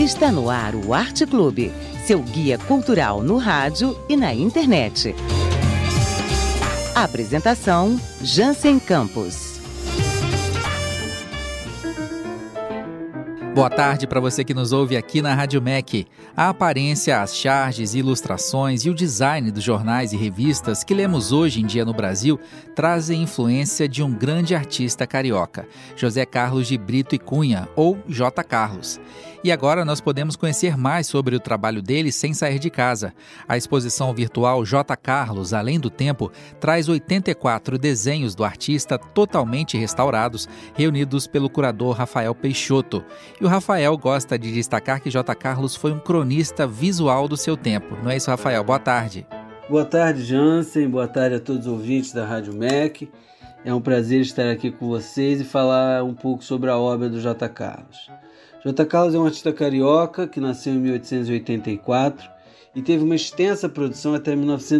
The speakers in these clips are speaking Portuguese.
Está no ar o Arte Clube, seu guia cultural no rádio e na internet. Apresentação: Jansen Campos. Boa tarde para você que nos ouve aqui na Rádio MEC. A aparência, as charges, ilustrações e o design dos jornais e revistas que lemos hoje em dia no Brasil trazem influência de um grande artista carioca, José Carlos de Brito e Cunha, ou J. Carlos. E agora nós podemos conhecer mais sobre o trabalho dele sem sair de casa. A exposição virtual J. Carlos, Além do Tempo, traz 84 desenhos do artista totalmente restaurados, reunidos pelo curador Rafael Peixoto. E o Rafael gosta de destacar que J. Carlos foi um cronista visual do seu tempo. Não é isso, Rafael? Boa tarde. Boa tarde, Jansen. Boa tarde a todos os ouvintes da Rádio MEC. É um prazer estar aqui com vocês e falar um pouco sobre a obra do J. Carlos. J. Carlos é um artista carioca que nasceu em 1884 e teve uma extensa produção até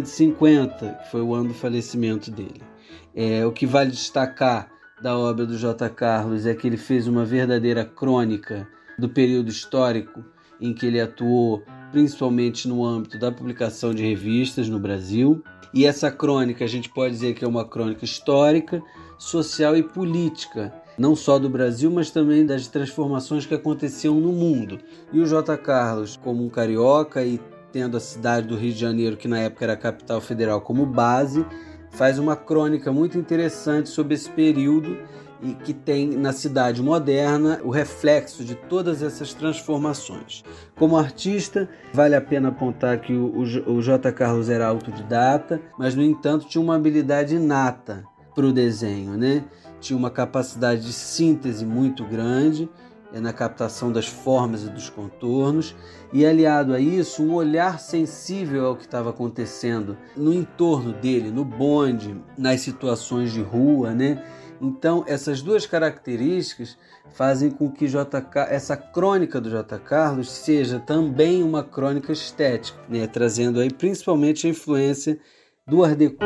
1950, que foi o ano do falecimento dele. O que vale destacar da obra do J. Carlos é que ele fez uma verdadeira crônica do período histórico em que ele atuou, principalmente no âmbito da publicação de revistas no Brasil. E essa crônica, a gente pode dizer que é uma crônica histórica, social e política, não só do Brasil, mas também das transformações que aconteciam no mundo. E o J. Carlos, como um carioca e tendo a cidade do Rio de Janeiro, que na época era a capital federal, como base, faz uma crônica muito interessante sobre esse período e que tem na cidade moderna o reflexo de todas essas transformações. Como artista, vale a pena apontar que o J. Carlos era autodidata, mas, no entanto, tinha uma habilidade inata para o desenho, né? Tinha uma capacidade de síntese muito grande na captação das formas e dos contornos, e aliado a isso, um olhar sensível ao que estava acontecendo no entorno dele, no bonde, nas situações de rua, né? Então, essas duas características fazem com que essa crônica do J. Carlos seja também uma crônica estética, né? Trazendo aí principalmente a influência do Art Deco.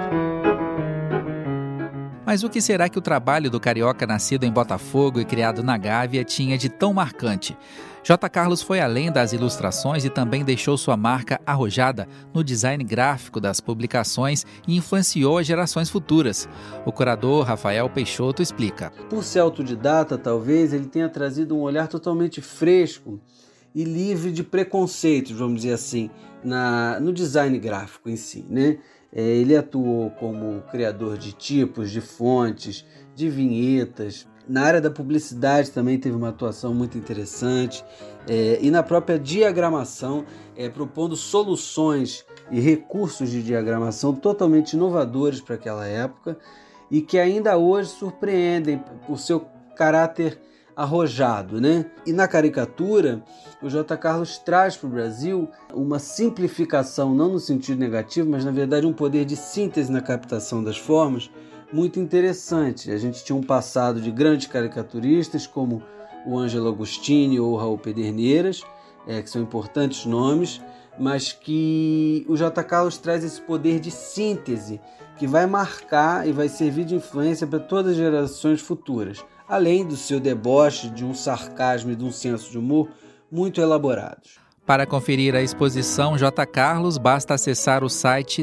Mas o que será que o trabalho do carioca nascido em Botafogo e criado na Gávea tinha de tão marcante? J. Carlos foi além das ilustrações e também deixou sua marca arrojada no design gráfico das publicações e influenciou as gerações futuras. O curador Rafael Peixoto explica. Por ser autodidata, talvez ele tenha trazido um olhar totalmente fresco e livre de preconceitos, vamos dizer assim, no design gráfico em si, né? Ele atuou como criador de tipos, de fontes, de vinhetas. Na área da publicidade também teve uma atuação muito interessante. E na própria diagramação, propondo soluções e recursos de diagramação totalmente inovadores para aquela época e que ainda hoje surpreendem por seu caráter arrojado, né? E na caricatura, o J. Carlos traz para o Brasil uma simplificação, não no sentido negativo, mas na verdade um poder de síntese na captação das formas muito interessante. A gente tinha um passado de grandes caricaturistas como o Ângelo Agostini ou o Raul Pederneiras, que são importantes nomes, mas que o J. Carlos traz esse poder de síntese que vai marcar e vai servir de influência para todas as gerações futuras, além do seu deboche, de um sarcasmo e de um senso de humor muito elaborados. Para conferir a exposição J. Carlos, basta acessar o site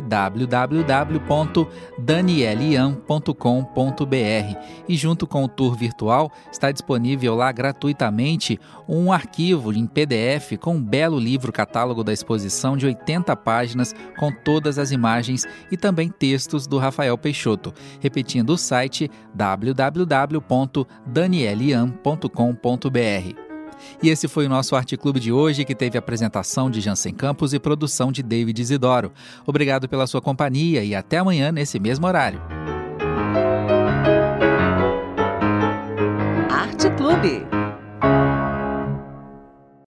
www.danielian.com.br e junto com o tour virtual está disponível lá gratuitamente um arquivo em PDF com um belo livro catálogo da exposição de 80 páginas com todas as imagens e também textos do Rafael Peixoto. Repetindo o site www.danielian.com.br. E esse foi o nosso Arte Clube de hoje, que teve apresentação de Jansen Campos e produção de David Isidoro. Obrigado pela sua companhia e até amanhã nesse mesmo horário. Arte Clube.